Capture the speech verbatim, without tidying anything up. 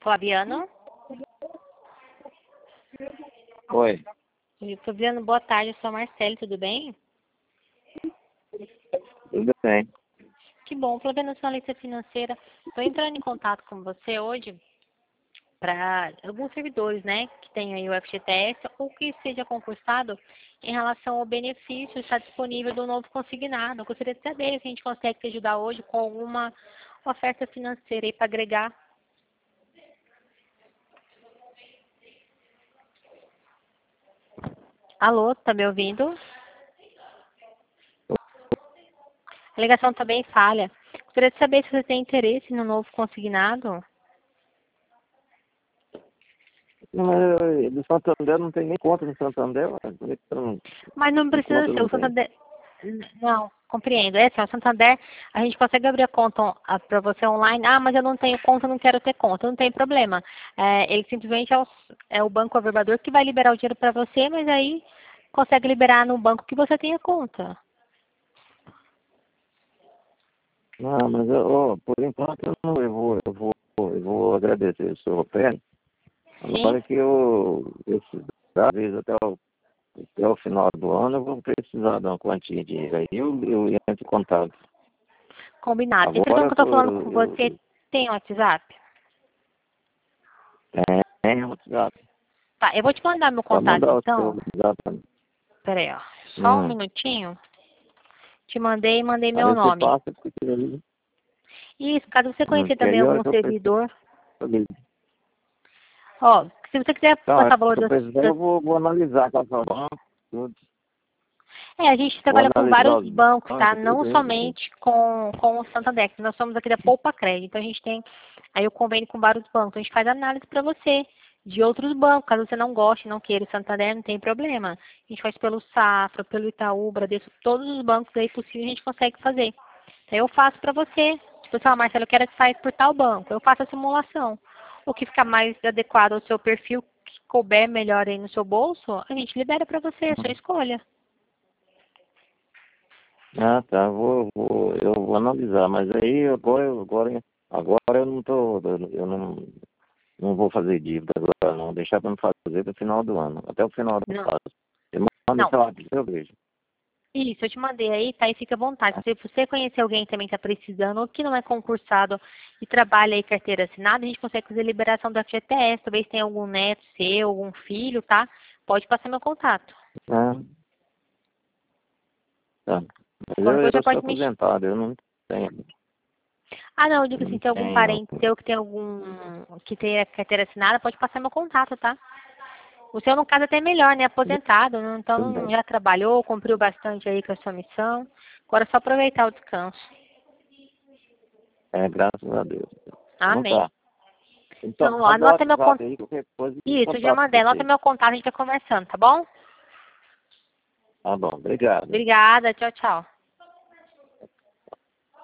Flaviano? Oi. Flaviano, boa tarde, eu sou a Marcele, tudo bem? Tudo bem. Que bom, Flaviano, eu sou analista financeira. Estou entrando em contato com você hoje para alguns servidores, né, que tenham aí o F G T S ou que seja concursado em relação ao benefício que está disponível do novo consignado. Eu gostaria de saber se a gente consegue te ajudar hoje com alguma oferta financeira aí para agregar. Alô, tá me ouvindo? A ligação está bem falha. Gostaria de saber se você tem interesse no novo consignado. Mas eu- do Santander não tem nem conta no Santander. ué. Por que que eu não- Mas não que precisa conta eu ser. não O tenho? Santander. Não, compreendo. É assim, o Santander, a gente consegue abrir a conta para você online. Ah, mas eu não tenho conta, não quero ter conta. Não tem problema. É, ele simplesmente é o, é o banco averbador que vai liberar o dinheiro para você, mas aí consegue liberar no banco que você tenha conta. Não, mas eu, ó, por enquanto eu, não, eu, vou, eu, vou, eu vou agradecer o seu oferta. Sim? Agora que eu, esse, talvez até o, até o final do ano eu vou precisar de uma quantia de dinheiro. Aí eu, eu entro em contato. Combinado. Esse telefone Agora que eu eu, estou falando eu, com eu, você tem WhatsApp? eu tenho WhatsApp. Tá, eu vou te mandar meu Pode contato mandar o seu então. WhatsApp. Pera aí, ó. Só um Hum. minutinho. Te mandei e mandei meu Aí você nome. passa porque aí, Isso, caso você hum, conhecer que também aí a hora algum que eu precisar. servidor. Ó, se você quiser Não, passar valor se eu das, precisar das... eu vou, vou analisar com a sua banca, tudo. É, a gente Vou trabalha com analisar vários os bancos, tá? bancos, Não tudo aí. somente com, com o Santander. Nós somos aqui da Poupa Crédito. Então a gente tem aí o convênio com vários bancos. A gente faz análise para você de outros bancos. Caso você não goste, não queira o Santander, não tem problema. A gente faz pelo Safra, pelo Itaú, Bradesco, todos os bancos aí possíveis a gente consegue fazer. Então eu faço para você. Tipo assim, ah, Marcelo, eu quero que saia por tal banco. Eu faço a simulação. O que ficar mais adequado ao seu perfil, que couber melhor aí no seu bolso, a gente libera para você, é a sua escolha. Ah, tá, vou, vou, eu vou analisar, mas aí agora, eu- agora, agora eu não tô, eu não, não vou fazer dívida agora não, deixar para me fazer no final do ano, até o final do ano Não, faço. Eu mando não. esse lápis, eu vejo. Isso, eu te mandei aí, tá? E fica à vontade. Se você conhecer alguém que também está precisando, ou que não é concursado e trabalha aí carteira assinada, a gente consegue fazer liberação do F G T S. Talvez tenha algum neto seu, algum filho, tá? Pode passar meu contato. Ah, tá. Mas Qualquer eu, coisa eu sou pode me... aposentado, eu não tenho, Ah, não, eu digo assim, não tem algum tenho, parente seu que tem algum... que tenha carteira assinada, pode passar meu contato, tá? O seu, no caso, é até melhor, né? Aposentado, né? tudo Então bem. já trabalhou, cumpriu bastante aí com a sua missão. Agora é só aproveitar o descanso. É, graças a Deus. Então Amém. tá. Então, Então, manda o anota meu WhatsApp contato. aí, qualquer coisa eu Isso, eu já contato mandei. com Anota você. meu contato, a gente vai conversando, tá bom? Tá bom, obrigado. Obrigada, tchau, tchau.